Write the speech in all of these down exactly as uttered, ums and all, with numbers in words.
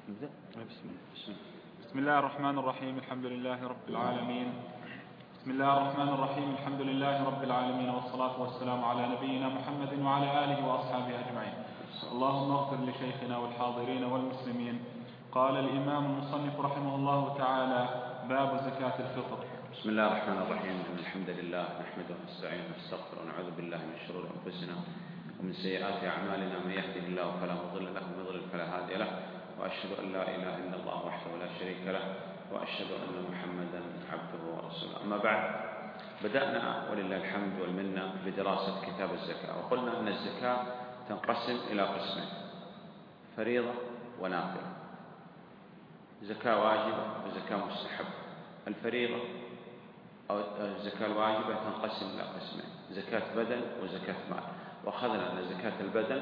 نبدأ. بسم الله الرحمن الرحيم. الحمد لله رب العالمين. بسم الله الرحمن الرحيم. الحمد لله رب العالمين، والصلاة والسلام على نبينا محمد وعلى آله وأصحابه أجمعين. اللهم اغفر لشيخنا والحاضرين والمسلمين. قال الإمام المصنف رحمه الله تعالى: باب زكاة الفطر. بسم الله الرحمن الرحيم. الحمد لله نحمده ونستعينه ونستغفره ونعوذ بالله من شرور أنفسنا ومن سيئات أعمالنا، من يهده الله فلا مضل له ومن يضلل فلا هادي له، وأشهد أن لا إله إلا الله وحده لا شريك له، وأشهد أن محمدا عبده ورسوله. أما بعد، بدأنا ولله الحمد والمنة بدراسة كتاب الزكاة، وقلنا أن الزكاة تنقسم إلى قسمين: فريضة ونافلة، زكاة واجبة وزكاة مستحبة. الفريضة أو الزكاة الواجبة تنقسم إلى قسمين: زكاة بدن وزكاة مال. وأخذنا أن زكاة البدن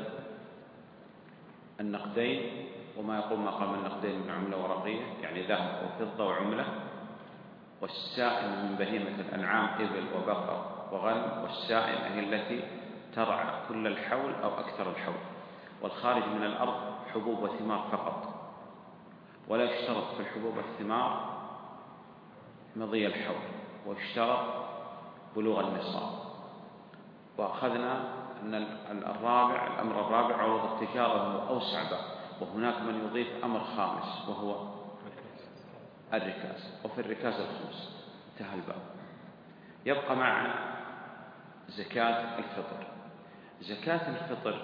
النقدين وما يقوم مقام النقدين من عملة ورقية، يعني ذهب وفضة وعملة، والسائم من بهيمة الأنعام إبل وبقر وغنم، والسائمة هي التي ترعى كل الحول أو أكثر الحول، والخارج من الأرض حبوب وثمار فقط، ولا يشترط في الحبوب والثمار مضي الحول، ويشترط بلوغ النصاب. وأخذنا أن الرابع الأمر الرابع عروض التجارة هو أوسع باب، وهناك من يضيف أمر خامس وهو الركاز، وفي الركاز الخمس. انتهى الباب. يبقى معنا زكاة الفطر. زكاة الفطر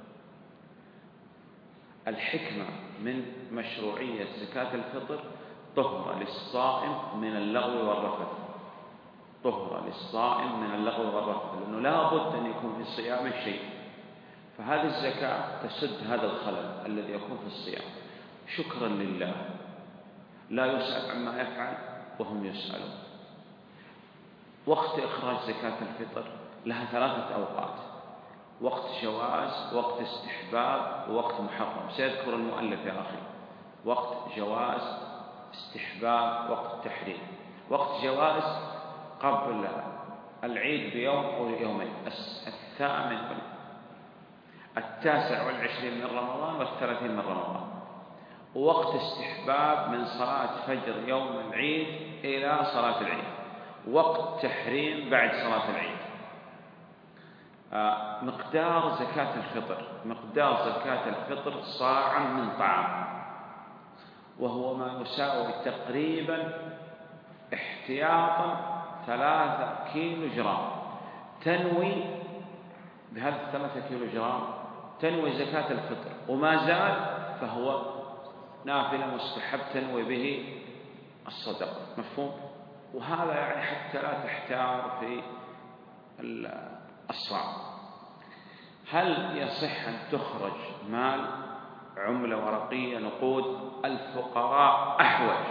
الحكمة من مشروعية زكاة الفطر طهرة للصائم من اللغو والرفث، طهرة للصائم من اللغو والرفث، لأنه لا بد أن يكون في صيام شيء، فهذه الزكاة تسد هذا الخلل الذي يكون في الصيام. شكرا لله، لا يسأل عما يفعل وهم يسألون. وقت إخراج زكاة الفطر لها ثلاثة أوقات: وقت جواز، وقت استحباب، ووقت محرم. سيذكر المؤلف يا أخي وقت جواز، استحباب، وقت تحريم. وقت جواز قبل العيد بيوم أو يومين: الثامن التاسع والعشرين من رمضان والثلاثين من رمضان. ووقت استحباب من صلاة فجر يوم العيد إلى صلاة العيد. وقت تحريم بعد صلاة العيد. آه مقدار زكاة الفطر: مقدار زكاة الفطر صاع من طعام، وهو ما يساوي تقريبا احتياطا ثلاثة كيلو جرام. تنوي بهذا الثلاثة كيلو جرام تنوي زكاة الفطر، وما زال فهو نافلة مستحب تنوي به الصدقة. مفهوم؟ وهذا يعني حتى لا تحتار في الصعب. هل يصح أن تخرج مال عملة ورقية نقود؟ الفقراء أحوج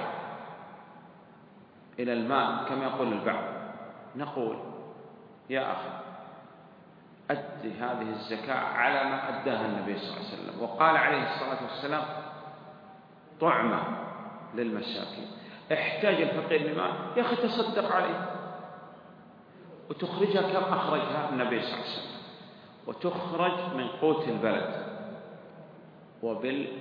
إلى المال كما يقول البعض. نقول: يا أخي، أدي هذه الزكاة على ما أداها النبي صلى الله عليه وسلم، وقال عليه الصلاة والسلام: طعمة للمساكين. احتاج الفقير لمال، يا أخي تصدق عليه وتخرجها كم أخرجها النبي صلى الله عليه وسلم، وتخرج من قوت البلد، وبالأنفع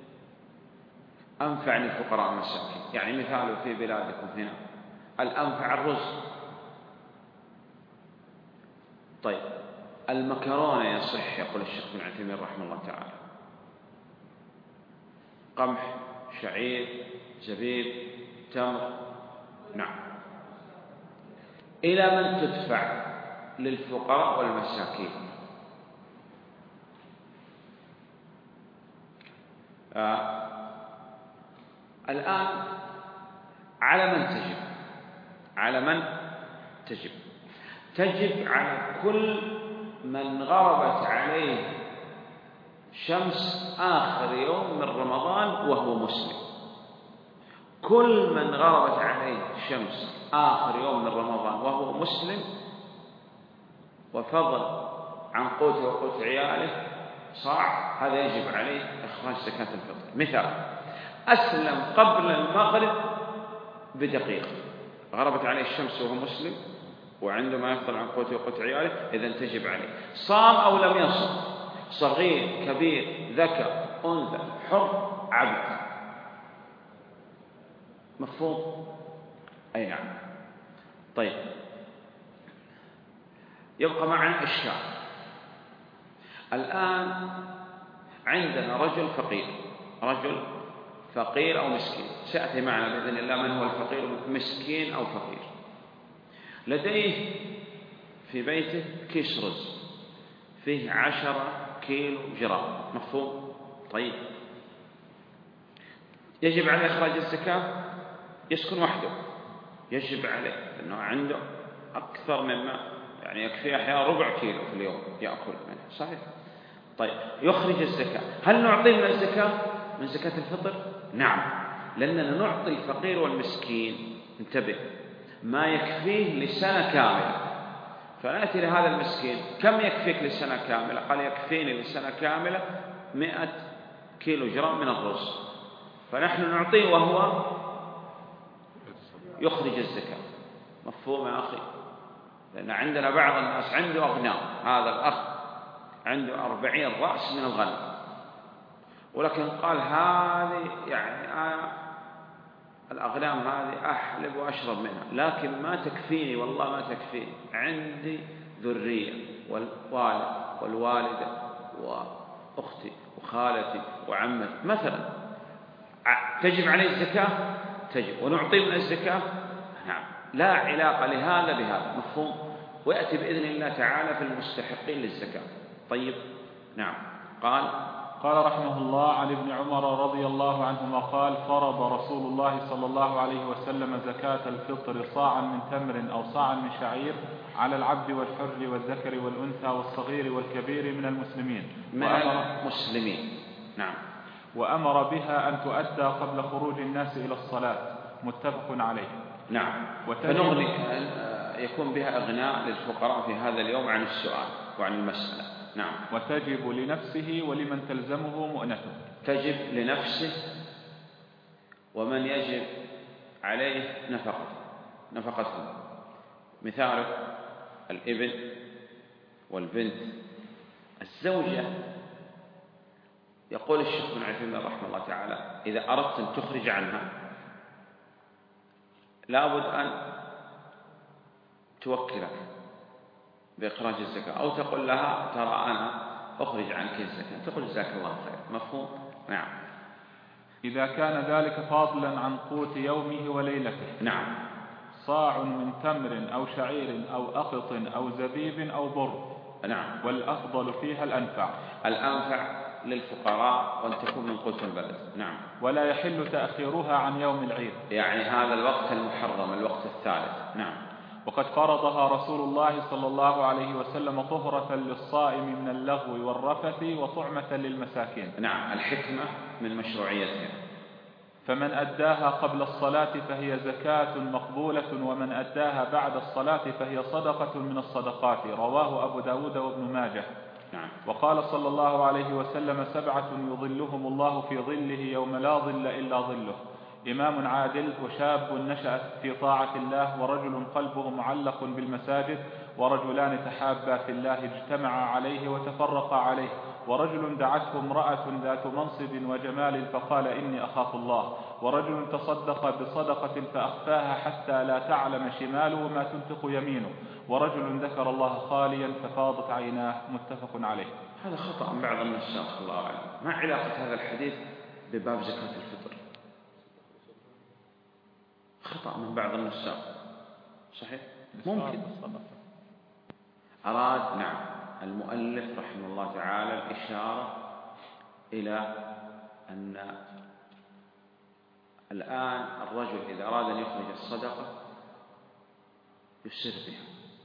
للفقراء والمساكين. يعني مثال في بلادكم هنا الأنفع الرز. طيب، المكرونة يصح، يقول الشيخ بن عثيمين رحمه الله تعالى: قمح، شعير، زبيب، تمر. نعم. إلى من تدفع؟ للفقراء والمساكين. آه. الآن على من تجب؟ على من تجب؟ تجب على كل من غربت عليه شمس آخر يوم من رمضان وهو مسلم. كل من غربت عليه شمس آخر يوم من رمضان وهو مسلم، وفضل عن قوته وقوت عياله صاع، هذا يجب عليه إخراج زكاة الفطر. مثال: أسلم قبل المغرب بدقيقة، غربت عليه الشمس وهو مسلم وعندما يفضل عن قوته وقوت عياله، إذن تجب عليه. صام أو لم يصم، صغير كبير ذكر أنثى حر عبد، مفهوم؟ أي نعم. طيب، يبقى معنا إشكال. الآن عندنا رجل فقير، رجل فقير أو مسكين، سيأتي معنا بإذن الله من هو الفقير، مسكين أو فقير. لديه في بيته كيس رز فيه عشرة كيلو جرام، مفهوم؟ طيب، يجب عليه إخراج الزكاة. يسكن وحده، يجب عليه لأنه عنده أكثر مما يعني يكفي أحيانا ربع كيلو في اليوم يأكل منه، صحيح؟ طيب، يخرج الزكاة. هل نعطيه من الزكاة من زكاة الفطر؟ نعم، لأننا نعطي الفقير والمسكين، انتبه، ما يكفيه لسنة كاملة. فنأتي لهذا المسكين، كم يكفيك لسنة كاملة؟ قال يكفيني لسنة كاملة مئة كيلو جرام من الرز، فنحن نعطيه وهو يخرج الزكاة. مفهوم يا أخي؟ لأن عندنا بعض الناس عنده أغنام، هذا الأخ عنده أربعين رأس من الغنم، ولكن قال هذه يعني آه الأغنام هذه أحلب وأشرب منها، لكن ما تكفيني، والله ما تكفيني، عندي ذرية والوالد والوالدة وأختي وخالتي وعمتي مثلا، تجب عليه الزكاة؟ تجب، ونعطي من الزكاة؟ نعم، لا علاقة لهذا بهذا، مفهوم؟ ويأتي بإذن الله تعالى في المستحقين للزكاة. طيب، نعم. قال قال رحمه الله: عن ابن عمر رضي الله عنهما قال: فرض رسول الله صلى الله عليه وسلم زكاة الفطر صاعا من تمر أو صاعا من شعير على العبد والحر والذكر والأنثى والصغير والكبير من المسلمين من المسلمين. نعم. وأمر بها أن تؤدى قبل خروج الناس إلى الصلاة، متفق عليه. نعم. فنغني يكون بها إغناء للفقراء في هذا اليوم عن السؤال وعن المسألة. نعم. وتجب لنفسه ولمن تلزمه مؤنته. تجب لنفسه ومن يجب عليه نفقته نفقته مثال الابن والبنت. الزوجة، يقول الشيخ بن عثيمين رحمه الله تعالى: إذا أردت أن تخرج عنها لابد أن توكلك بإخراج الزكاة، أو تقول لها: ترى أنا أخرج عنك الزكاة، تقول جزاك الله خير. مفهوم؟ نعم. إذا كان ذلك فاضلا عن قوت يومه وليلته. نعم. صاع من تمر أو شعير أو أقط أو زبيب أو بر. نعم. والأفضل فيها الأنفع. الأنفع للفقراء وأن تكون من قوت البلد. نعم. ولا يحل تأخيرها عن يوم العيد، يعني هذا الوقت المحرم، الوقت الثالث. نعم. وقد فرضها رسول الله صلى الله عليه وسلم طهرة للصائم من اللغو والرفث وطعمة للمساكين. نعم، الحكمة من مشروعيتها. فمن أداها قبل الصلاة فهي زكاة مقبولة، ومن أداها بعد الصلاة فهي صدقة من الصدقات. رواه أبو داود وابن ماجه. نعم. وقال صلى الله عليه وسلم: سبعة يظلهم الله في ظله يوم لا ظل إلا ظله: إمام عادل، وشاب نشأ في طاعة الله، ورجل قلبه معلق بالمساجد، ورجلان تحابا في الله اجتمعا عليه وتفرقا عليه، ورجل دعته امرأة ذات منصب وجمال فقال: إني أخاف الله، ورجل تصدق بصدقة فأخفاها حتى لا تعلم شماله ما تنفق يمينه، ورجل ذكر الله خاليا ففاضت عيناه. متفق عليه. هذا خطأ من بعض النساخ، الله أعلم. ما علاقة هذا الحديث بباب زكاة الفطر؟ خطأ من بعض النساخ، صحيح؟ ممكن أراد نعم المؤلف رحمه الله تعالى الإشارة إلى أن الآن الرجل إذا أراد أن يخرج الصدقة يسر بها،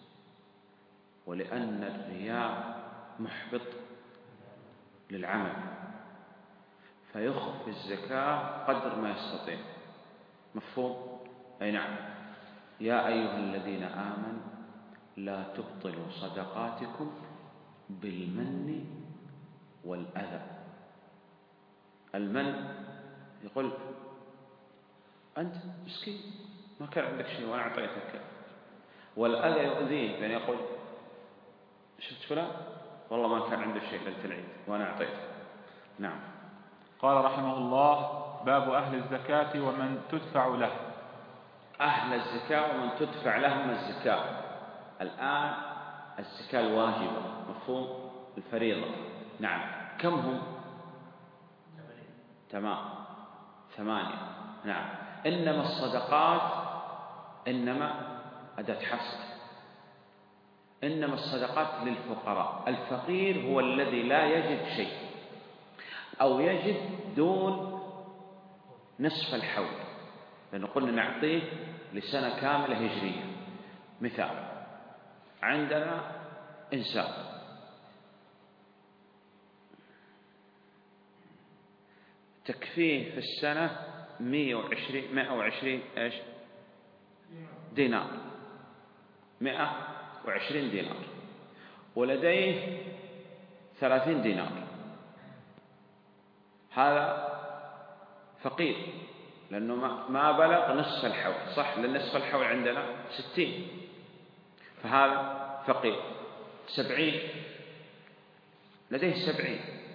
ولأن الرياء محبط للعمل، فيخفي الزكاة قدر ما يستطيع. مفهوم؟ أي نعم. يا أيها الذين آمنوا لا تبطلوا صدقاتكم بالمن والأذى. المن يقول: أنت مسكين ما كان عندك شيء وأنا أعطيتك. والأذى يؤذيه، يعني يقول: شفت فلان والله ما كان عنده شيء ليلة العيد وأنا أعطيته. نعم. قال رحمه الله: باب أهل الزكاة ومن تدفع له. أهل الزكاة ومن تدفع لهم الزكاة. الآن الزكاة الواجبة، مفهوم الفريضة. نعم. كم هم؟ تمام، ثمانية. نعم. إنما الصدقات، إنما أداة حصر، إنما الصدقات للفقراء. الفقير هو الذي لا يجد شيء أو يجد دون نصف الحول، لأنه قلنا نعطيه لسنة كاملة هجرية. مثال، عندنا إنسان تكفيه في السنة مئة وعشرين مئة وعشرين إيش دينار، مئة وعشرين دينار، ولديه ثلاثين دينار. هذا فقير لأنه ما بلغ نصف الحول، صح؟ لأن نصف الحول عندنا ستين، فهذا فقير. سبعين، لديه سبعين،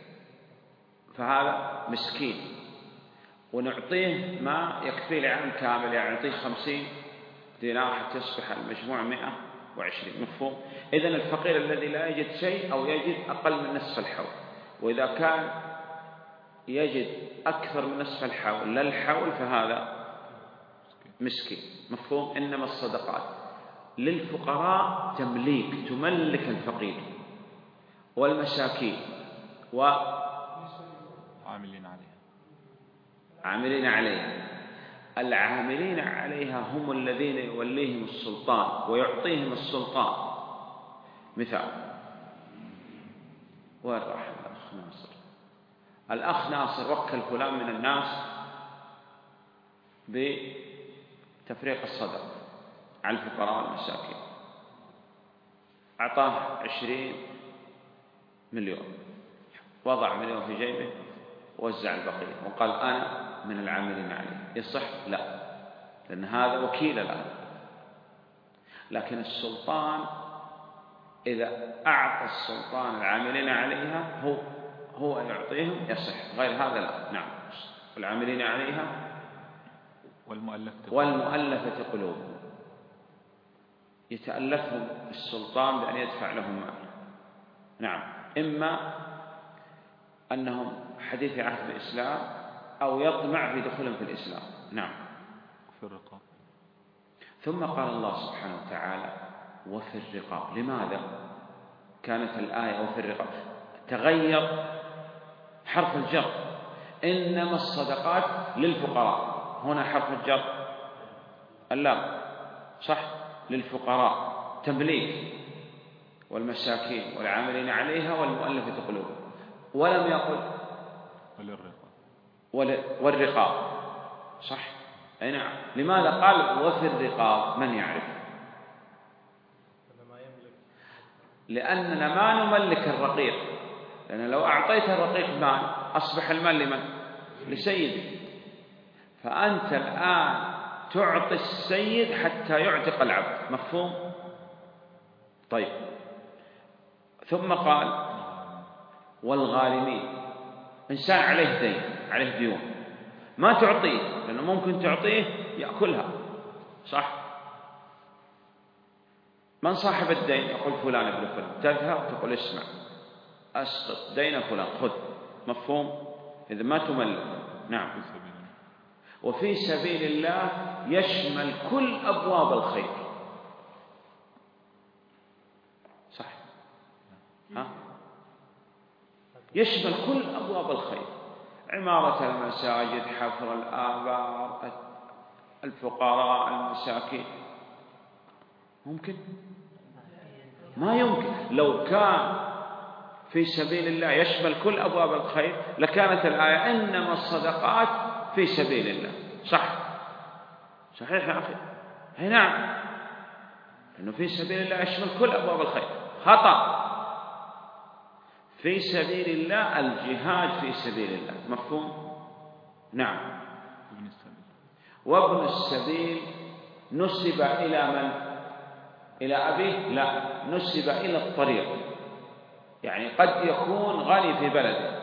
فهذا مسكين، ونعطيه ما يكفي لعام كامل، يعني نعطيه خمسين دينار حتى يصبح المجموع مئة وعشرين. مفهوم؟ إذن الفقير الذي لا يجد شيء أو يجد أقل من نصف الحول، وإذا كان يجد أكثر من نصف الحول لا الحول فهذا مسكين. مفهوم؟ إنما الصدقات للفقراء تمليك، تملك الفقير والمساكين وعاملين عليها. عاملين عليها. العاملين عليها هم الذين يوليهم السلطان ويعطيهم السلطان. مثال، وين راح الأخ ناصر؟ الأخ ناصر وكل فلان من الناس بتفريق الصدقة على الفقراء والمساكين، أعطاه عشرين مليون، وضع مليون في جيبه ووزع البقية وقال أنا من العاملين عليه. يصح؟ لا، لأن هذا وكيل له. لكن السلطان إذا أعطى السلطان العاملين عليها هو هو يعطيهم يصح، غير هذا لا. نعم. العاملين عليها والمؤلفة والمؤلفة قلوبهم، يتألفهم السلطان بأن يدفع لهم مال. نعم. إما أنهم حديث عهد الإسلام أو يطمع في دخولهم في الإسلام. نعم. في الرقاب. ثم قال الله سبحانه وتعالى وفي الرقاب. لماذا كانت الآية وفي الرقاب؟ تغير حرف الجر، إنما الصدقات للفقراء، هنا حرف الجر اللام، صح؟ للفقراء تمليك، والمساكين والعاملين عليها والمؤلفة قلوبهم، ولم يقل والرقاب، صح؟ أي نعم. لماذا قال وفي الرقاب؟ من يعرف؟ لأننا ما نملك الرقيق، لأن لو أعطيت الرقيق مال أصبح المال لمن؟ لسيده. فأنت الآن تعطي السيد حتى يعتق العبد. مفهوم؟ طيب. ثم قال والغارمين، إنسان عليه دين، عليه ديون، ما تعطيه لأنه ممكن تعطيه يأكلها، صح؟ من صاحب الدين؟ يقول فلان ابن فلان، تذهب تقول اسمع أسقط دين فلان، خذ. مفهوم؟ إذا ما تملك. نعم. وفي سبيل الله يشمل كل أبواب الخير، صح؟ ها؟ يشمل كل أبواب الخير، عمارة المساجد، حفر الآبار، الفقراء، المساكين. ممكن؟ ما يمكن. لو كان في سبيل الله يشمل كل أبواب الخير لكانت الآية إنما الصدقات في سبيل الله، صح؟ صحيح يا أخي؟ هي نعم، لأنه في سبيل الله يشمل كل أبواب الخير. خطأ. في سبيل الله الجهاد في سبيل الله. مفهوم؟ نعم. وابن السبيل نسب إلى من؟ إلى أبيه؟ لا، نسب إلى الطريق. يعني قد يكون غني في بلده،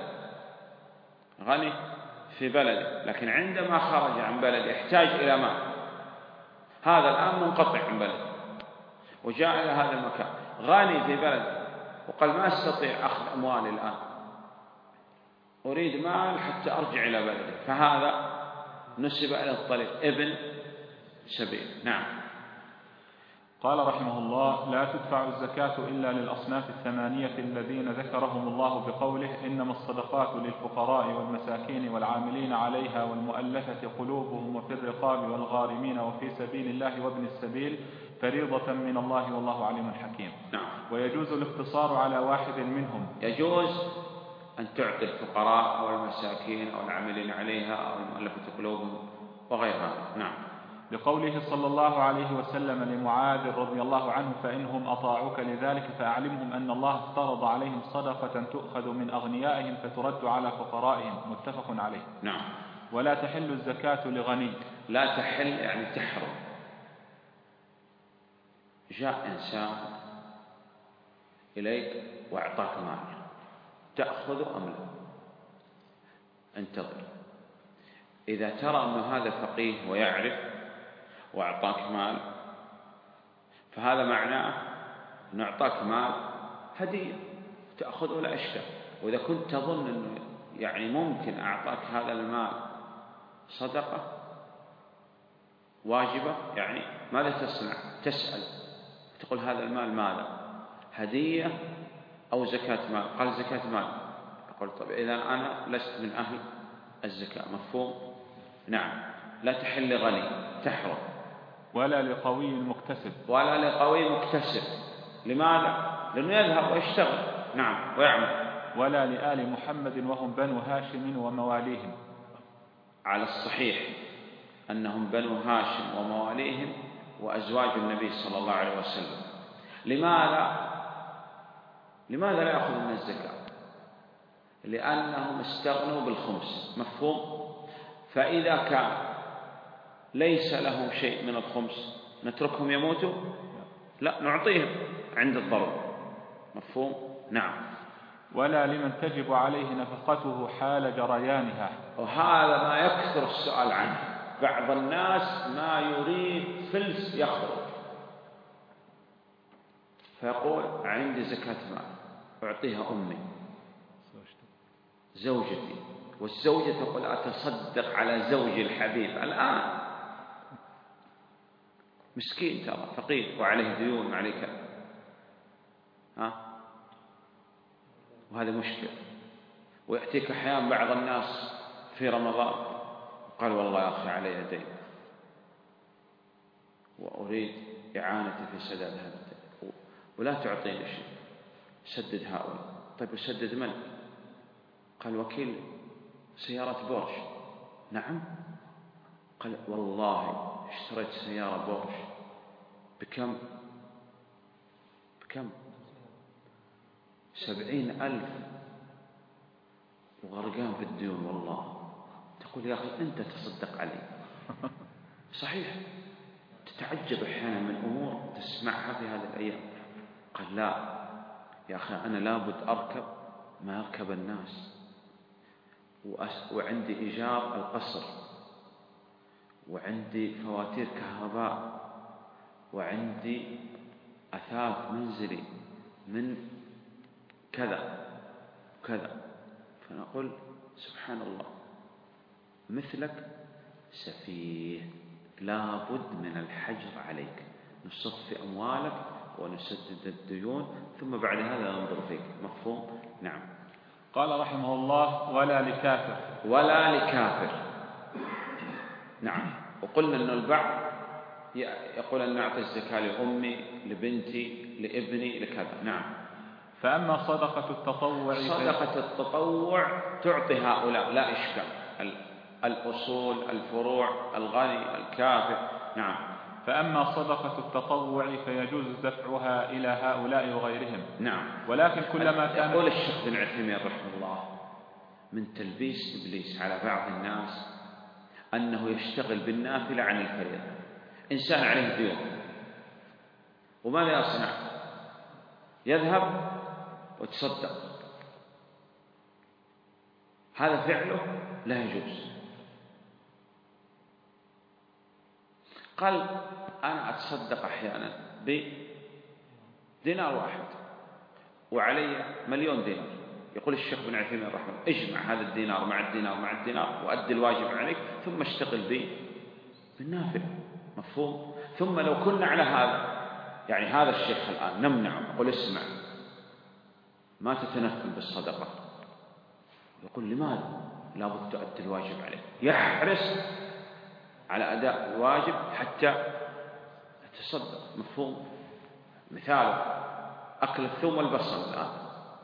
غني في بلده، لكن عندما خرج عن بلده يحتاج إلى مال، هذا الآن منقطع عن بلده وجاء إلى هذا المكان غني في بلده وقال ما أستطيع أخذ أموالي الآن، أريد مال حتى أرجع إلى بلدي، فهذا نسب إلى الطريق ابن سبيل. نعم. قال رحمه الله: لا تدفع الزكاة إلا للأصناف الثمانية الذين ذكرهم الله بقوله: إنما الصدقات للفقراء والمساكين والعاملين عليها والمؤلفة قلوبهم وفي الرقاب والغارمين وفي سبيل الله وابن السبيل فريضة من الله والله عليم حكيم. نعم. ويجوز الاقتصار على واحد منهم. يجوز أن تعطي الفقراء أو المساكين أو العاملين عليها أو المؤلفة قلوبهم وغيرها. نعم. لقوله صلى الله عليه وسلم لمعاذ رضي الله عنه: فإنهم أطاعوك لذلك فأعلمهم أن الله افترض عليهم صدقة تؤخذ من أغنيائهم فترد على فقرائهم. متفق عليه. نعم. ولا تحل الزكاة لغني. لا تحل يعني تحرم. جاء إنسان إليك وأعطاك مال، تأخذ أم لا؟ انتظر. إذا ترى أن هذا فقيه ويعرف وأعطاك مال فهذا معناه أن أعطاك مال هدية تأخذه لا إشكال. وإذا كنت تظن أنه يعني ممكن أعطاك هذا المال صدقة واجبة، يعني ماذا تصنع؟ تسأل تقول هذا المال ماذا؟ هدية أو زكاة مال؟ قال زكاة مال. أقول طيب إذا أنا لست من أهل الزكاة. مفهوم؟ نعم. لا تحل لغني، تحرم. ولا لقوي مكتسب. ولا لقوي مكتسب. لماذا؟ لأنه يذهب ويشتغل. نعم ويعمل. ولا لآل محمد وهم بنو هاشم ومواليهم. على الصحيح أنهم بنو هاشم ومواليهم وأزواج النبي صلى الله عليه وسلم. لماذا؟ لماذا لا يأخذ من الزكاة؟ لأنهم استغنوا بالخمس. مفهوم؟ فإذا كان ليس لهم شيء من الخمس نتركهم يموتوا؟ لا، نعطيهم عند الضرورة. مفهوم؟ نعم. ولا لمن تجب عليه نفقته حال جريانها. وهذا ما يكثر السؤال عنه. بعض الناس ما يريد فلس يخرج فيقول عندي زكاة مال أعطيها أمي زوجتي، والزوجة تقول أتصدق على زوجي الحبيب الآن. مسكين ترى فقير وعليه ديون وعليه كذا، ها؟ وهذا مشكلة. ويأتيك أحيانا بعض الناس في رمضان قال والله يا أخي علي دين وأريد إعانتي في سداد هذا الدين ولا تعطيني شيء، سدد هؤلاء. طيب وسدد من؟ قال وكيل سيارة بورش. نعم. قال والله اشتريت سيارة بورش بكم؟ بكم؟ سبعين ألف وغرقان في الديون. والله تقول يا أخي أنت تصدق علي. صحيح تتعجب أحيانا من أمور تسمعها في هذه الأيام. قال لا يا أخي أنا لابد أركب ما يركب الناس، وعندي إيجار القصر، وعندي فواتير كهرباء، وعندي أثاث منزلي من كذا كذا. فنقول سبحان الله مثلك سفيه، لابد من الحجر عليك، نصفي أموالك ونسدد الديون ثم بعد هذا ننظر فيك. مفهوم؟ نعم. قال رحمه الله: ولا لكافر. ولا لكافر. نعم. وقلنا أن البعض يقول أن نعطي الزكاة لأمي لبنتي لابني لكذا. نعم. فأما صدقة التطوع صدقة التطوع تعطي هؤلاء لا إشكال، الأصول الفروع الغني الكافر. نعم. فأما صدقة التطوع فيجوز دفعها إلى هؤلاء وغيرهم. نعم. ولكن كلما كان يقول الشيخ بن عثيمين رحمه الله من تلبيس إبليس على بعض الناس أنه يشتغل بالنافلة عن الفريضة. إنسان عليه ديون وماذا يصنع؟ يذهب وتصدق. هذا فعله لا يجوز. قال أنا أتصدق أحيانا بدينار واحد وعلي مليون دينار. يقول الشيخ بن عثيمين رحمه الله اجمع هذا الدينار مع الدينار مع الدينار وأدي الواجب عليك ثم اشتغل به بالنافلة. مفهوم؟ ثم لو كنا على هذا، يعني هذا الشيخ الآن نمنعه نقول اسمع ما تتنفل بالصدقة، يقول لماذا؟ لابد تؤدي الواجب عليه، يحرص على أداء الواجب حتى يتصدق. مفهوم؟ مثال أكل الثوم والبصل الآن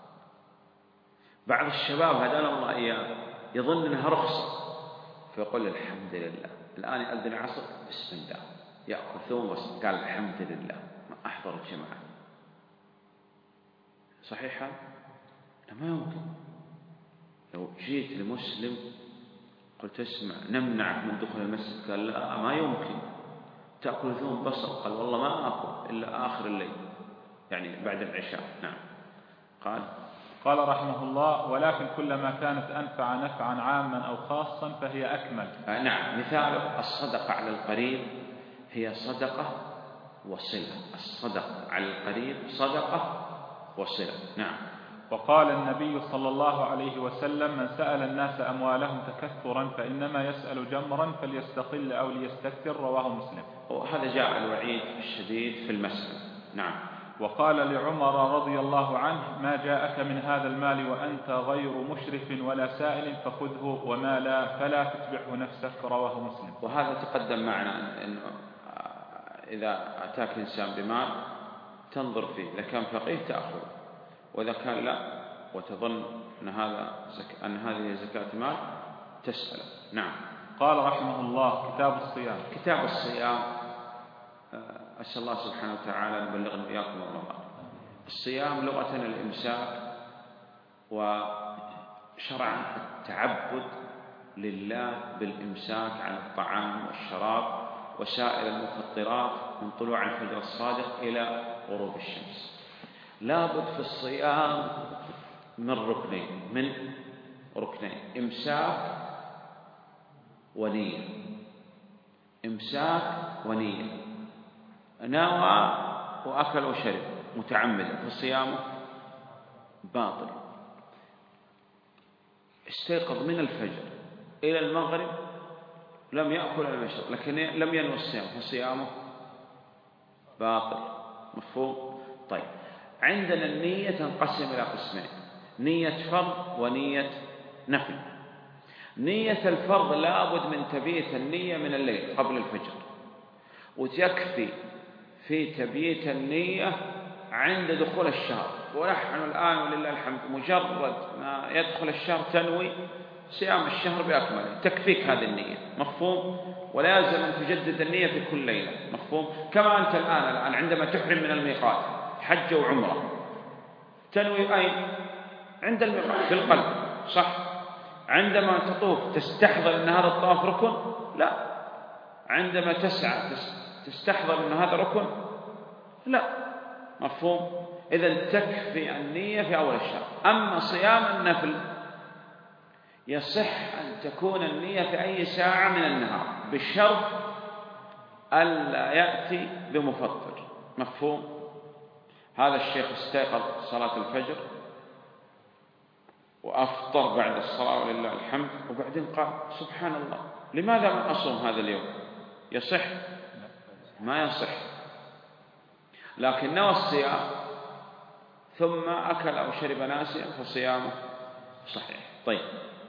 بعض الشباب هدانا الله إياه يظن أنها رخصة فيقول الحمد لله الآن يأذن العصر بسم الله يأكل ثوم وبصل قال الحمد لله ما أحضر الجماعة. صحيح هذا؟ ما يمكن. لو جيت لمسلم قلت اسمع نمنعك من دخول المسجد قال لا ما يمكن تأكل ثوم بصل قال والله ما أكل إلا آخر الليل يعني بعد العشاء. نعم. قال قال رحمه الله ولكن كلما كانت أنفع نفعا عاما أو خاصا فهي أكمل. آه نعم. مثال الصدقة على القريب هي صدقة وصلة. الصدقة على القريب صدقة وصلة. نعم. وقال النبي صلى الله عليه وسلم من سأل الناس أموالهم تكثرا فإنما يسأل جمرا فليستقل أو ليستكثر. رواه مسلم. وهذا جاء الوعيد الشديد في المسألة. نعم. وقال لعمر رضي الله عنه ما جاءك من هذا المال وأنت غير مشرف ولا سائل فخذه وما لا فلا تتبعه نفسك. رواه مسلم. وهذا تقدم معنا أنه إذا أتاك إنسان بمال تنظر فيه إذا كان فقيه تأخذ وإذا كان لا وتظن أن هذا زك... أن هذه زكاة مال تسأل. نعم. قال رحمه الله كتاب الصيام. كتاب الصيام أسأل الله سبحانه وتعالى أن يبلغنا وإياكم رمضان. الصيام لغة الإمساك وشرعا التعبد لله بالإمساك عن الطعام والشراب وسائر المفطرات من طلوع الفجر الصادق إلى غروب الشمس. لابد في الصيام من ركنين من ركنين إمساك ونية. إمساك ونية. نوى وأكل وشرب متعمدا فصيامه باطل. استيقظ من الفجر إلى المغرب لم يأكل ولا يشرب لكن لم ينوي الصيام فصيامه باطل. مفهوم؟ طيب عندنا النية تنقسم إلى قسمين نية فرض ونية نفل. نية الفرض لابد من تبييت النية من الليل قبل الفجر وتكفي في تبييت النية عند دخول الشهر. ونحن الآن ولله الحمد مجرد ما يدخل الشهر تنوي صيام الشهر بأكمله تكفيك هذه النية. مفهوم؟ ولا يلزم أن تجدد النية في كل ليلة. مفهوم؟ كما أنت الآن الآن عندما تحرم من الميقات حج وعمرة تنوي أين؟ عند الميقات في القلب صح؟ عندما تطوف تستحضر أن هذا الطواف ركن؟ لا. عندما تسعى تستحضر أن هذا ركن؟ لا. مفهوم؟ إذن تكفي النية في أول الشهر. أما صيام النفل يصح أن تكون النية في أي ساعة من النهار بالشرط ألا يأتي بمفطر. مفهوم؟ هذا الشيخ استيقظ صلاة الفجر وأفطر بعد الصلاة ولله الحمد وبعدين قال سبحان الله لماذا من أصوم هذا اليوم؟ يصح؟ ما يصح. لكن نوى الصيام ثم أكل أو شرب ناسيا فصيامه صحيح. طيب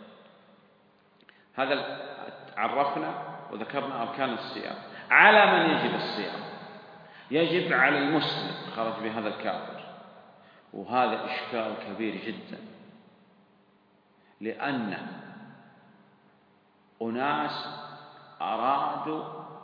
هذا عرفنا وذكرنا أركان الصيام. على من يجب الصيام؟ يجب على المسلم خرج بهذا الكافر. وهذا إشكال كبير جدا لأن أناس أرادوا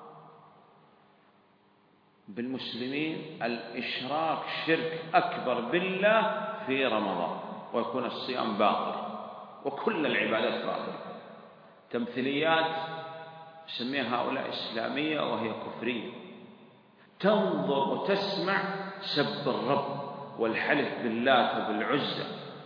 بالمسلمين الإشراك شرك أكبر بالله في رمضان ويكون الصيام باطل وكل العبادات باطلة. تمثيليات يسميها هؤلاء إسلامية وهي كفرية. تنظر وتسمع سب الرب والحلف باللات وبالعزى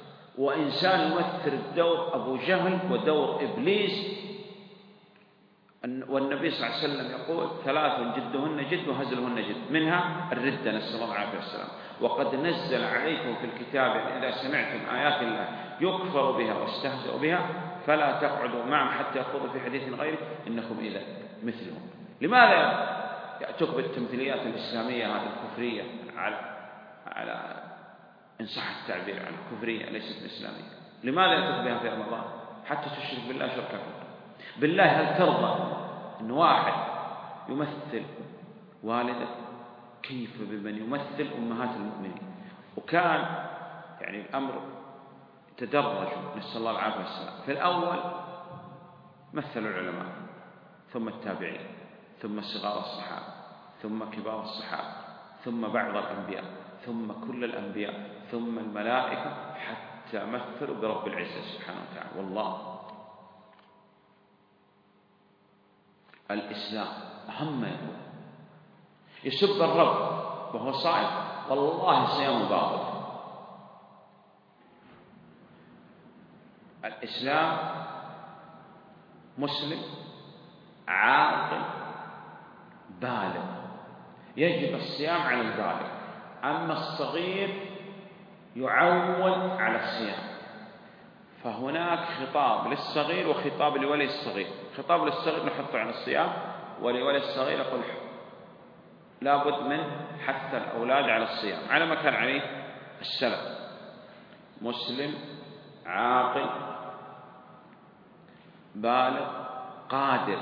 وإنسان يمثل الدور أبو جهل ودور إبليس والنبي صلى الله عليه وسلم يقول ثلاث جدهن جد وهزلهن جد، منها الردة، نسأل الله العافية والسلام. وقد نزل عليكم في الكتاب إذا سمعتم آيات الله يكفر بها واستهزأ بها فلا تقعدوا معهم حتى يخوضوا في حديث غيره إنكم إذا مثلهم. لماذا يأتوك بالتمثيليات الإسلامية هذه الكفرية، على على إن صح التعبير عن الكفرية ليست الإسلامية؟ لماذا يأتوك بها في رمضان؟ حتى تشرك بالله شركا كفر. بالله هل ترضى أن واحد يمثل والده؟ كيف بمن يمثل أمهات المؤمنين؟ وكان يعني الأمر تدرج، نسأل الله العافية والسلام. في الأول مثل العلماء، ثم التابعين، ثم صغار الصحابة، ثم كبار الصحابة، ثم بعض الأنبياء، ثم كل الأنبياء، ثم الملائكة، حتى مثلوا برب العزة سبحانه وتعالى. والله الإسلام أهم ما يكون. يسب الرب وهو صائم، والله صيام باطل. الإسلام مسلم عاقل بالغ، يجب الصيام على البالغ، أما الصغير يعود على الصيام. فهناك خطاب للصغير وخطاب لولي الصغير. خطاب للصغير نحثه على الصيام، ولولي الصغير يقول لابد من حث الأولاد على الصيام على ما كان عليه السلف. مسلم عاقل بالغ قادر،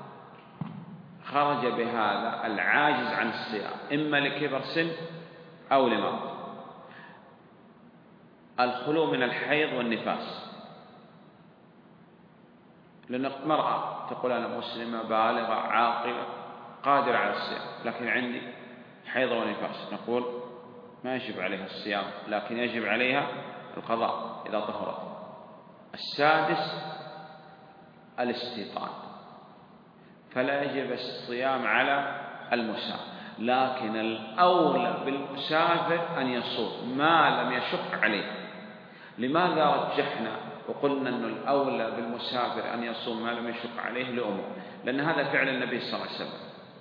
خرج بهذا العاجز عن الصيام إما لكبر سن أو لمرض. الخلو من الحيض والنفاس، لأن المرأة تقول أنا مسلمة بالغة عاقلة قادرة على الصيام، لكن عندي حيض ونفاس، نقول ما يجب عليها الصيام، لكن يجب عليها القضاء إذا طهرت. السادس الاستيطان، فلا يجب الصيام على المسافر، لكن الأولى بالمسافر أن يصوم ما لم يشق عليه. لماذا رجحنا وقلنا أن الأولى بالمسافر أن يصوم ما لم يشق عليه؟ لأمور، لأن هذا فعل النبي صلى الله عليه وسلم،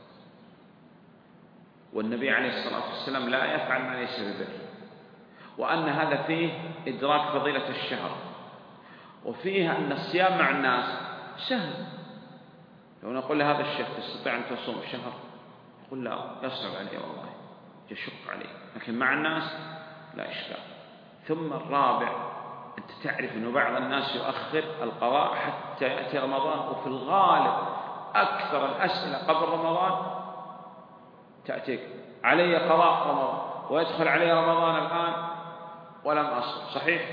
والنبي عليه الصلاة والسلام لا يفعل ما ليس ببر، وأن هذا فيه إدراك فضيلة الشهر، وفيه أن الصيام مع الناس سهل. لو نقول لهذا الشيخ تستطيع أن تصوم شهر، يقول لا يصعب عليه والله يشق عليه، لكن مع الناس لا إشكال. ثم الرابع أنت تعرف أن بعض الناس يؤخر القضاء حتى يأتي رمضان، وفي الغالب أكثر الأسئلة قبل رمضان تأتيك علي قضاء رمضان ويدخل علي رمضان الآن ولم أصل. صحيح؟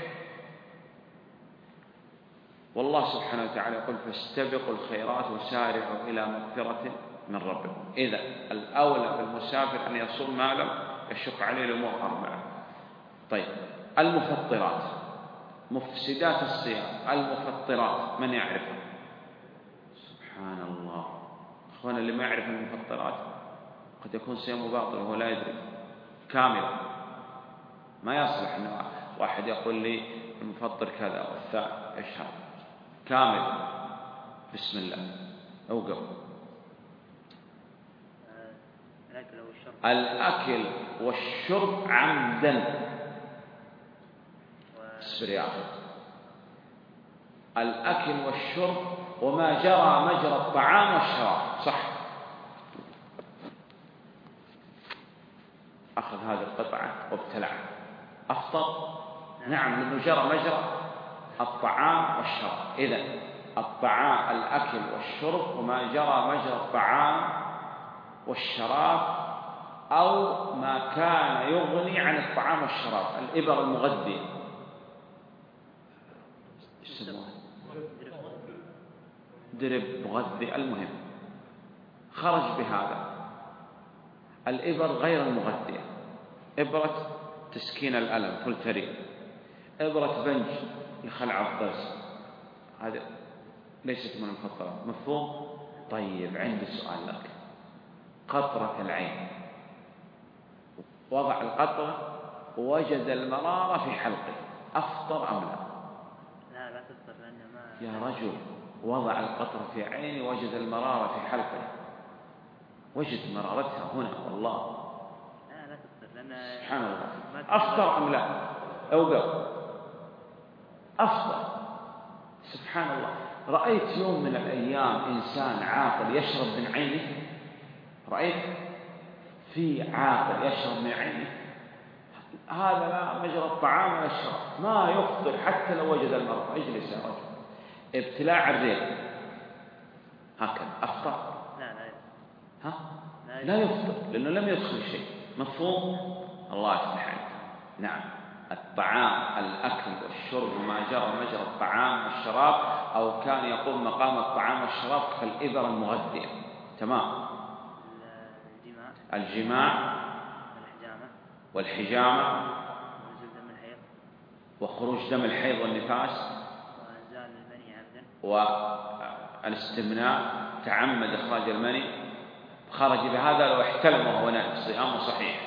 والله سبحانه وتعالى يقول فاستبقوا الخيرات وسارعوا إلى مغفرة من ربكم. إذا الأولى بالمسافر أن يصوم ما لم يشق عليه الأمور أربعة. طيب المفطرات، مفسدات الصيام، المفطرات من يعرفها؟ سبحان الله أخوانا، اللي ما يعرف المفطرات قد يكون صيامه باطل وهو لا يدري كاملا. ما يصلح أن واحد يقول لي المفطر كذا والثاني إيش هذا كامل. بسم الله أوقف. الأكل والشرب عمدا، اصبر يا أخي. الأكل والشرب وما جرى مجرى الطعام والشراب، صح؟ أخذ هذه القطعة وابتلعها أفطر؟ نعم، لأنه جرى مجرى الطعام والشراب. إذن الطعام الأكل والشرب وما جرى مجرى الطعام والشراب، أو ما كان يغني عن الطعام والشراب. الإبر المغذية يسموها درب مغذي، المهم خرج بهذا. الإبر غير المغذية، إبرة تسكين الألم فلترين، إبرة بنج لخلع الضرس، هذا ليست من المفطرات. مفهوم؟ طيب عندي سؤال لك. قطرة العين، وضع القطرة ووجد المرارة في حلقه، أفطر أم لا؟ لا لا تفطر، لأنه ما يا رجل وضع القطر في عيني وجد المرارة في حلقه، وجد مرارتها هنا والله. سبحان الله. أفطر أم لا؟ أوقف أفطر. سبحان الله. رأيت يوم من الأيام إنسان عاقل يشرب من عينه؟ رأيت في عاقل يشرب من عينه؟ هذا لا مجرى الطعام ولا الشراب، ما يفطر حتى لو وجد المرض. اجلس يا رجل. ابتلاع الريق هكذا أفطر؟ لا لا ها؟ لا يفطر لأنه لم يدخل شيء. مفهوم؟ الله يفتح عليك. نعم. الطعام الأكل والشرب وما جرى مجرى الطعام والشراب، أو كان يقوم مقام الطعام والشراب كالإبر المغذية. تمام. الجماع الجماع والحجامة والحجامة ونزول دم الحيض وخروج دم الحيض والنفاس وإنزال المني عمدا والاستمناء تعمد إخراج المني خرج بهذا لو احتلم وهو نائم صيامه صحيح.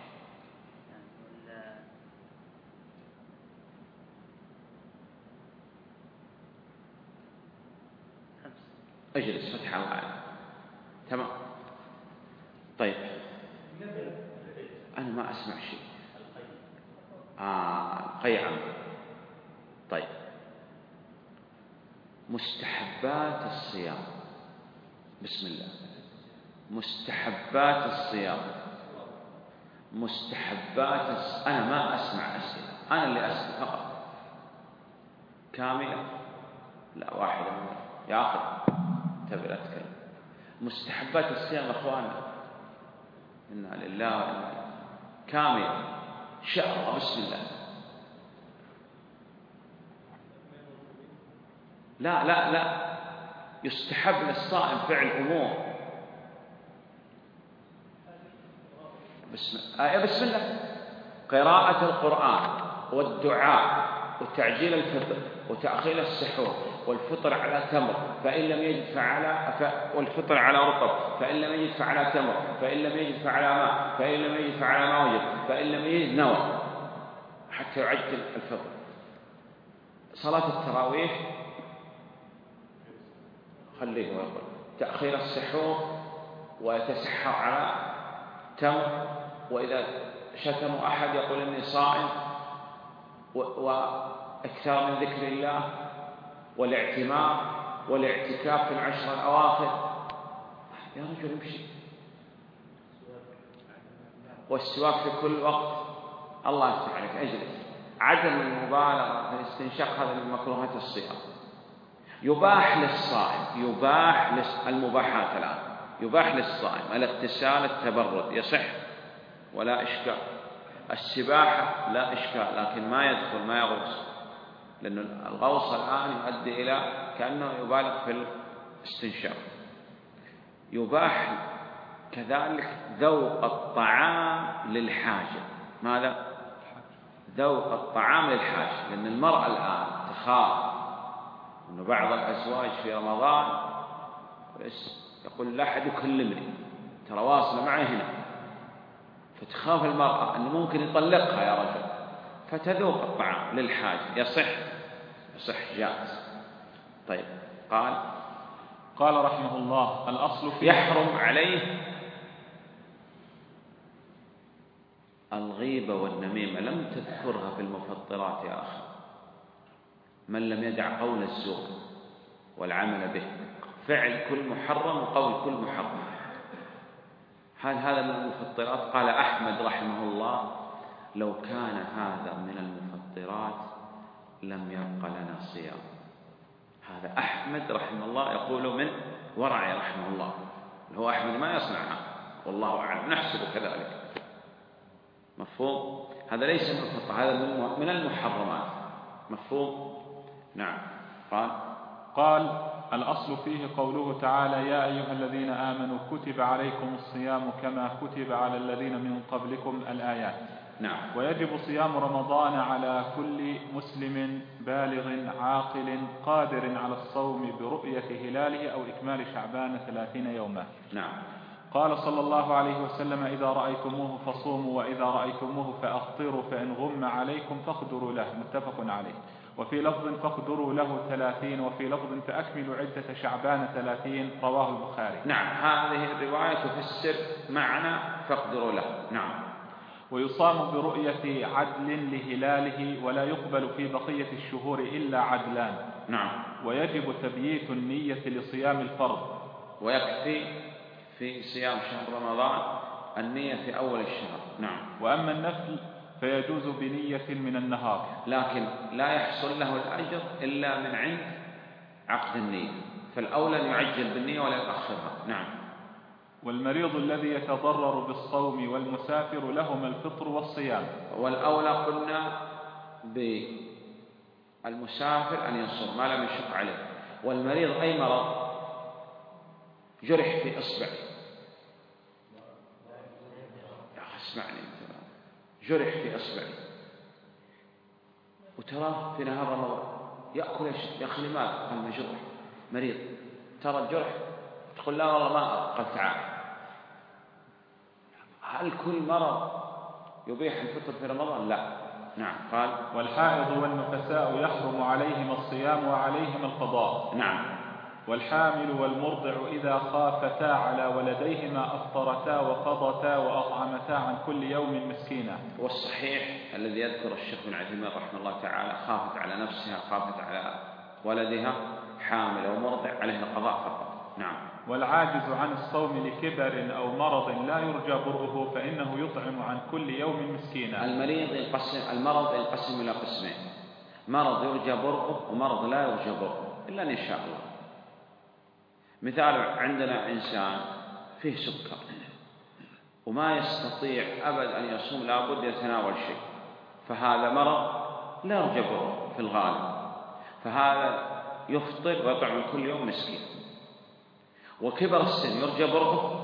اجلس فتح الله عليك. تمام. طيب أنا ما أسمع شيء. آه قيعم. طيب مستحبات الصيام. بسم الله. مستحبات الصيام. مستحبات الص... أنا ما أسمع أسئلة، أنا اللي أسأل فقط. كاملة؟ لا واحدة يا أخي تبي أتكلم. مستحبات الصيام أخوانا إنا لله وإنا كاملة إن شاء الله. بسم الله. لا لا لا يستحب للصائم فعل أمور. بسم, آه بسم الله. قراءة القرآن والدعاء وتعجيل الفطر وتأخير السحور والفطر على تمر فإن لم يجد فعلى ف... والفطر على رطب فإن لم يجد فعلى تمر فإن لم يجد فعلى ماء فإن لم يجد فعلى ما وجد فإن لم يجد نوى حتى يعجل الفطر. صلاة التراويح خليه ويقول تأخير السحور ويتسحر على تمر، وإذا شتم أحد يقول إني صائم، وإكثار من ذكر الله والاعتمار والاعتكاف في العشر الأواخر. يا رجل امشي. والسواك في كل وقت. الله يفتح عليك. اجلس. عدم المبالغة في الاستنشاق هذا من مكروهات الصيام. يباح للصائم يباح المباحات الآن يباح للصائم الاغتسال التبرد يصح ولا إشكال. السباحة لا إشكال، لكن ما يدخل ما يغوص، لأن الغوص الآن يؤدي إلى كأنه يبالغ في الاستنشاق. يباح كذلك ذوق الطعام للحاجة. ماذا؟ ذوق الطعام للحاجة، لأن المرأة الآن تخاف أن بعض الأزواج في رمضان يقول لا أحد يكلمني ترى واصلة معي هنا، فتخاف المرأة أنه ممكن يطلقها يا رجل، فتذوق الطعام للحاجة. يصح يصح جائز. طيب قال قال رحمه الله الأصل في يحرم عليه الغيبة والنميمة. لم تذكرها في المفطرات يا أخي. من لم يدع قول الزور والعمل به، فعل كل محرم وقول كل محرم. هل هذا من المفطرات؟ قال أحمد رحمه الله لو كان هذا من المفطرات لم يبق لنا صيام. هذا أحمد رحمه الله يقول من ورعي رحمه الله. هو أحمد ما يصنعها والله أعلم، نحسب كذلك. مفهوم؟ هذا ليس من المفطر، هذا من المحرمات. مفهوم؟ نعم. قال قال الأصل فيه قوله تعالى يا أيها الذين آمنوا كتب عليكم الصيام كما كتب على الذين من قبلكم الآيات. نعم. ويجب صيام رمضان على كل مسلم بالغ عاقل قادر على الصوم برؤية هلاله أو إكمال شعبان ثلاثين يوما. نعم. قال صلى الله عليه وسلم إذا رأيتموه فصوموا وإذا رأيتموه فأفطروا فإن غم عليكم فاقدروا له. متفق عليه. وفي لفظ فاقدروا له ثلاثين، وفي لفظ فأكملوا عدة شعبان ثلاثين، رواه البخاري. نعم، هذه الرواية تفسر معنى فاقدروا له. نعم. ويصام برؤية عدل لهلاله، ولا يقبل في بقية الشهور إلا عدلان. نعم. ويجب تبييت النية لصيام الفرض، ويكفي في صيام شهر رمضان النية في أول الشهر. نعم. وأما النفل فيجوز بنية من النهار، لكن لا يحصل له الأجر إلا من عند عقد النية، فالأولى أن يعجل بالنية ولا يؤخرها. نعم. والمريض الذي يتضرر بالصوم والمسافر لهما الفطر والصيام. والأولى قلنا بالمسافر أن يصوم ما لم يشق عليه. والمريض أي مرض؟ جرح في إصبعه، يا أخي اسمعني، جرح في إصبعه وتراه في نهار رمضان يأكل يا أخي لماذا؟ قال مجروح مريض. ترى الجرح تقول لا والله ما قال تعال. هل كل مرض يبيح الفطر في رمضان؟ لا. نعم. قال والحائض والنفساء يحرم عليهما الصيام وعليهما القضاء. نعم. والحامل والمرضع إذا خافتا على ولديهما أفطرتا وقضتا وأطعمتا عن كل يوم مسكينا. والصحيح الذي يذكر الشيخ بن عثيمين رحمه الله تعالى خافت على نفسها خافت على ولدها حامل ومرضع عليه القضاء فقط. نعم. والعاجز عن الصوم لكبر أو مرض لا يرجى برؤه فإنه يطعم عن كل يوم مسكينا. المريض ينقسم المرض ينقسم إلى قسمين: مرض يرجى برؤه ومرض لا يرجى برؤه إلا إن شاء الله. مثال: عندنا إنسان فيه سكر وما يستطيع أبد أن يصوم، لابد يتناول شيء، فهذا مرض لا يرجى برؤه في الغالب، فهذا يفطر ويطعم كل يوم مسكين. وكبر السن يرجى برؤه؟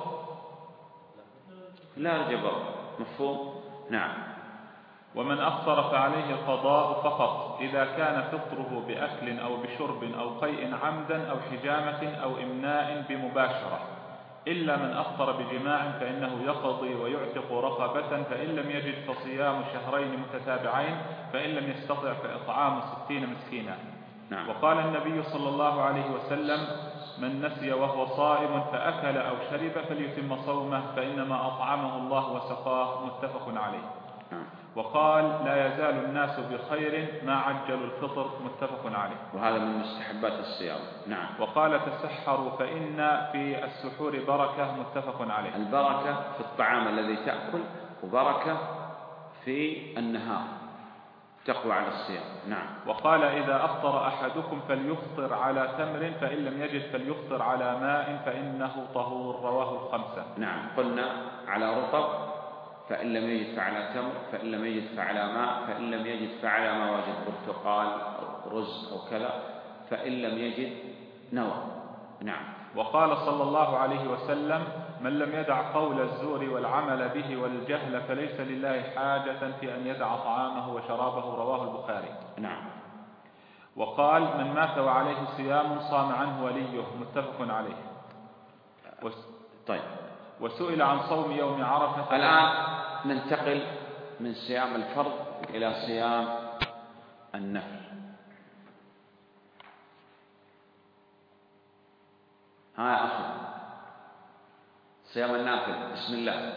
لا يرجى برؤه. مفهوم؟ نعم. ومن أفطر فعليه القضاء فقط إذا كان فطره بأكل أو بشرب أو قيء عمدا أو حجامة أو إمناء بمباشرة، إلا من أفطر بجماع فإنه يقضي ويعتق رقبة، فإن لم يجد فصيام شهرين متتابعين، فإن لم يستطع فإطعام ستين مسكينا. نعم. وقال النبي صلى الله عليه وسلم: من نسي وهو صائم فأكل أو شرب فليتم صومه فإنما أطعمه الله وسقاه، متفق عليه. نعم. وقال: لا يزال الناس بخير ما عجلوا الفطر، متفق عليه. وهذا من مستحبات الصيام. نعم. وقال: تسحروا فإن في السحور بركة، متفق عليه. البركة في الطعام الذي تأكل، وبركة في النهار تقوى على الصيام. نعم. وقال: إذا أفطر أحدكم فليفطر على تمر، فإن لم يجد فليفطر على ماء فإنه طهور، رواه الخمسة. نعم. قلنا على رطب، فإن لم يجد فعلى تمر، فإن لم يجد فعلى ماء، فإن لم يجد فعلى ما وجد برتقال أو رز أو كذا، فإن لم يجد نوى. نعم. وقال صلى الله عليه وسلم: من لم يدع قول الزور والعمل به والجهل فليس لله حاجة في أن يدع طعامه وشرابه، رواه البخاري. نعم. وقال: من مات وعليه صيام صام عنه وليه، متفق عليه. وس... طيب. وسئل عن صوم يوم عرفة. الآن ننتقل من صيام الفرض إلى صيام النفل. ها يا أخي، صيام النافل بسم الله.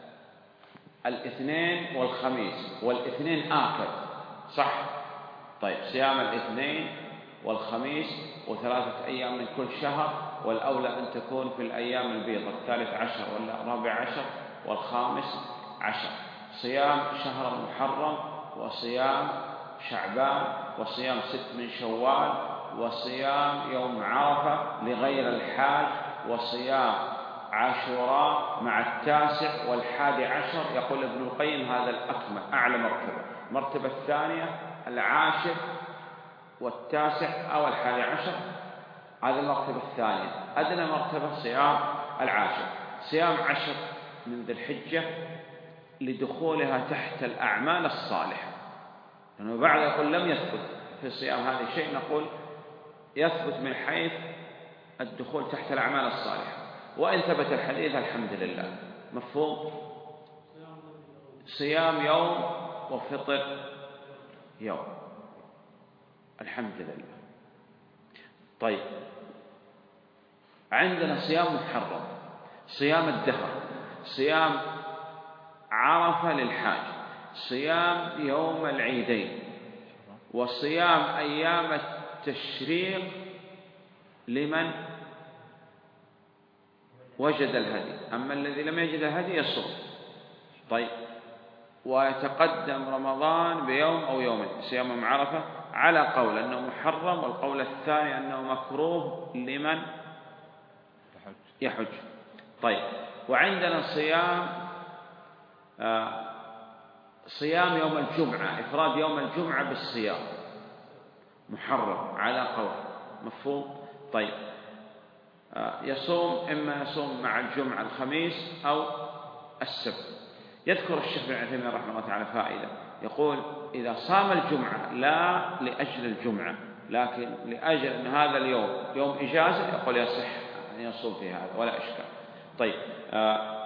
الاثنين والخميس، والاثنين آكل صح؟ طيب، صيام الاثنين والخميس وثلاثة أيام من كل شهر، والأولى أن تكون في الأيام البيض، الثالث عشر ولا الرابع عشر والخامس عشر. صيام شهر محرم، وصيام شعبان، وصيام ست من شوال، وصيام يوم عرفة لغير الحاج، وصيام عاشوراء مع التاسع والحادي عشر. يقول ابن القيم هذا الأكمل، أعلى مرتبة. مرتبة الثانية العاشر والتاسع أو الحادي عشر، هذه المرتبة الثانية. أدنى مرتبة صيام العاشر. صيام عشر من ذي الحجة لدخولها تحت الأعمال الصالحة، لأنه يعني بعد يقول لم يثبت في صيام هذا الشيء، نقول يثبت من حيث الدخول تحت الأعمال الصالحة، وإن ثبت الحديث الحمد لله. مفهوم؟ صيام يوم وفطر يوم. الحمد لله. طيب، عندنا صيام محرم، صيام الدهر، صيام عرفة للحاج، صيام يوم العيدين، وصيام أيام التشريق لمن وجد الهدي. أما الذي لم يجد الهدي يصوم. طيب، ويتقدم رمضان بيوم أو يومين، صيام عرفة على قول أنه محرم، والقول الثاني أنه مكروه لمن يحج. طيب، وعندنا صيام آه صيام يوم الجمعة، إفراد يوم الجمعة بالصيام محرم على قول، مفهوم؟ طيب، آه يصوم، إما يصوم مع الجمعة الخميس أو السبت. يذكر الشيخ ابن عثيمين رحمه الله تعالى فائدة، يقول إذا صام الجمعة لا لأجل الجمعة لكن لأجل أن هذا اليوم يوم إجازة، يقول يصح أن يصوم في هذا ولا إشكال. طيب، آه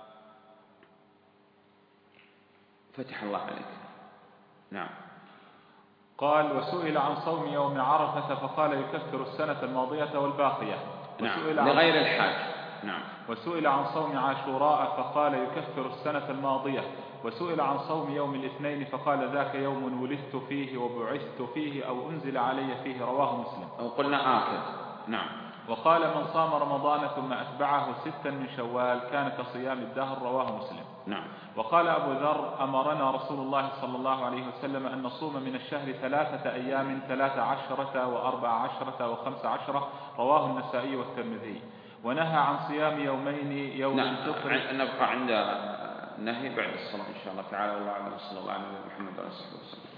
فتح الله عليك. نعم. قال: وسئل عن صوم يوم عرفة فقال يكفر السنة الماضية والباقية. نعم، لغير الحاج. نعم. وسئل عن صوم عاشوراء فقال يكفر السنة الماضية. وسئل عن صوم يوم الاثنين فقال ذاك يوم ولدت فيه وبعثت فيه أو أنزل علي فيه، رواه مسلم. أو قلنا آخر. نعم. وقال من صام رمضان ثم أتبعه ستا من شوال كان كصيام الدهر، رواه مسلم. نعم. وقال أبو ذر: أمرنا رسول الله صلى الله عليه وسلم أن نصوم من الشهر ثلاثة أيام، ثلاث عشرة وأربع عشرة وخمس عشرة، رواه النسائي والترمذي. ونهى عن صيام يومين، يوم الفطر. نبقى عند نهي بعد الصلاة إن شاء الله تعالى. والله أعلم، صلى الله عليه وسلم محمد وعلى آله وصحبه وسلم.